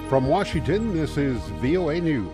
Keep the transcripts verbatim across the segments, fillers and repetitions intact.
From Washington, this is V O A News.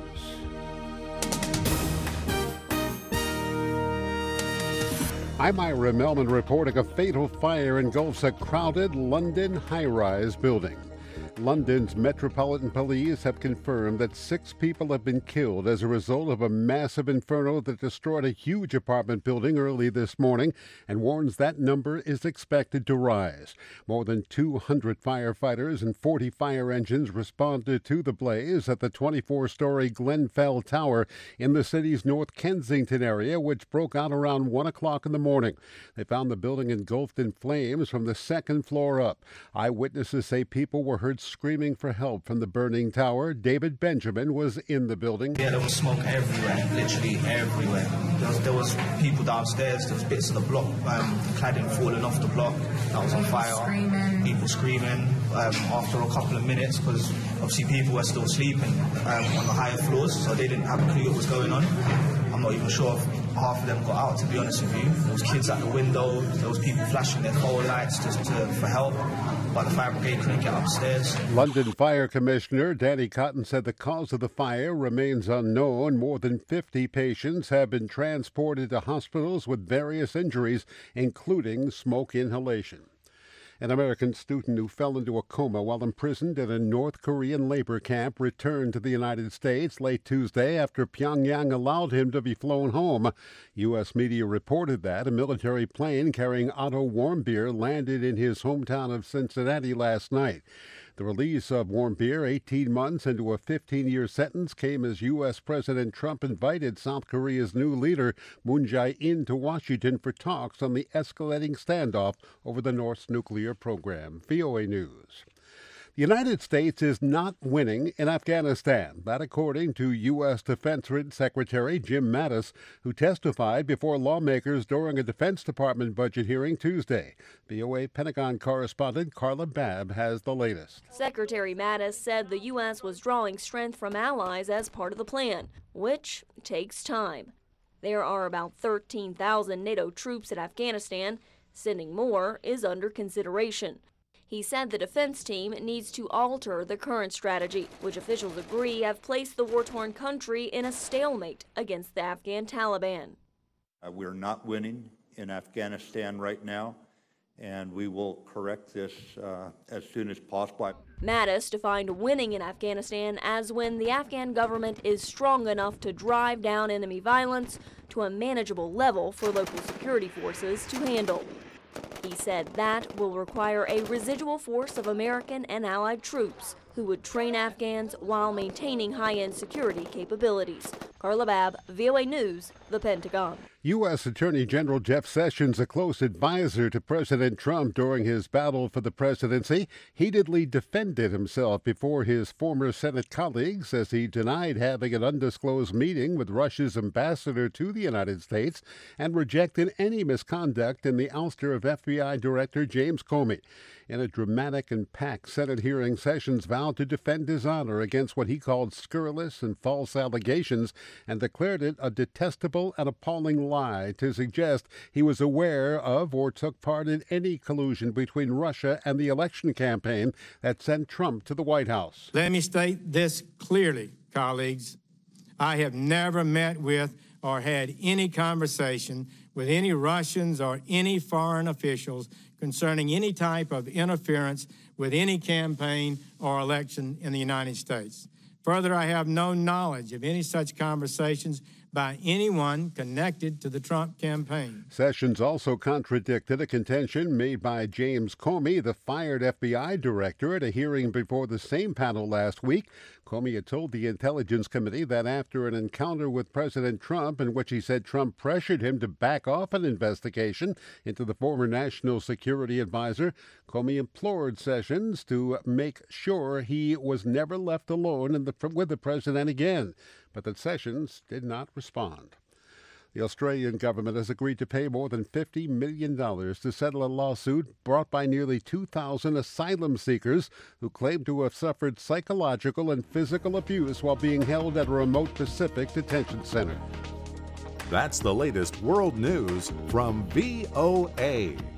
I'm Ira Melman reporting a fatal fire engulfs a crowded London high-rise building. London's Metropolitan Police have confirmed that six people have been killed as a result of a massive inferno that destroyed a huge apartment building early this morning and warns that number is expected to rise. More than two hundred firefighters and forty fire engines responded to the blaze at the twenty-four-story Glenfell Tower in the city's North Kensington area, which broke out around one o'clock in the morning. They found the building engulfed in flames from the second floor up. Eyewitnesses say people were heard screaming for help from the burning tower. David Benjamin was in the building. Yeah, there was smoke everywhere, literally everywhere. There was, there was people downstairs, there was bits of the block, um, cladding falling off the block that was on fire. Screaming. People screaming um, after a couple of minutes because obviously people were still sleeping um, on the higher floors, so they didn't have a clue what was going on. I'm not even sure if half of them got out, to be honest with you. There was kids at the window, there was people flashing their phone lights just to, for help, but the fire brigade couldn't get upstairs. London Fire Commissioner Danny Cotton said the cause of the fire remains unknown. More than fifty patients have been transported to hospitals with various injuries, including smoke inhalation. An American student who fell into a coma while imprisoned in a North Korean labor camp returned to the United States late Tuesday after Pyongyang allowed him to be flown home. U S media reported that a military plane carrying Otto Warmbier landed in his hometown of Cincinnati last night. The release of Warmbier, eighteen months into a fifteen-year sentence, came as U S. President Trump invited South Korea's new leader, Moon Jae-in, to Washington for talks on the escalating standoff over the North's nuclear program. V O A News. The United States is not winning in Afghanistan. That according to U S. Defense Secretary Jim Mattis, who testified before lawmakers during a Defense Department budget hearing Tuesday. V O A Pentagon correspondent Carla Babb has the latest. Secretary Mattis said the U S was drawing strength from allies as part of the plan, which takes time. There are about thirteen thousand NATO troops in Afghanistan. Sending more is under consideration. He said the defense team needs to alter the current strategy, which officials agree have placed the war-torn country in a stalemate against the Afghan Taliban. Uh, we're not winning in Afghanistan right now, and we will correct this uh, as soon as possible. Mattis defined winning in Afghanistan as when the Afghan government is strong enough to drive down enemy violence to a manageable level for local security forces to handle. He said that will require a residual force of American and allied troops who would train Afghans while maintaining high-end security capabilities. Carla Babb, V O A News, the Pentagon. U S. Attorney General Jeff Sessions, a close advisor to President Trump during his battle for the presidency, heatedly defended himself before his former Senate colleagues as he denied having an undisclosed meeting with Russia's ambassador to the United States and rejected any misconduct in the ouster of F B I Director James Comey. In a dramatic and packed Senate hearing, Sessions vowed to defend his honor against what he called scurrilous and false allegations and declared it a detestable and appalling lie to suggest he was aware of or took part in any collusion between Russia and the election campaign that sent Trump to the White House. Let me state this clearly, colleagues. I have never met with or had any conversation with any Russians or any foreign officials concerning any type of interference with any campaign or election in the United States. Further, I have no knowledge of any such conversations by anyone connected to the Trump campaign. Sessions also contradicted a contention made by James Comey, the fired F B I director, at a hearing before the same panel last week. Comey had told the Intelligence Committee that after an encounter with President Trump in which he said Trump pressured him to back off an investigation into the former national security advisor, Comey implored Sessions to make sure he was never left alone in the, with the president again, but that Sessions did not respond. The Australian government has agreed to pay more than fifty million dollars to settle a lawsuit brought by nearly two thousand asylum seekers who claim to have suffered psychological and physical abuse while being held at a remote Pacific detention center. That's the latest world news from V O A.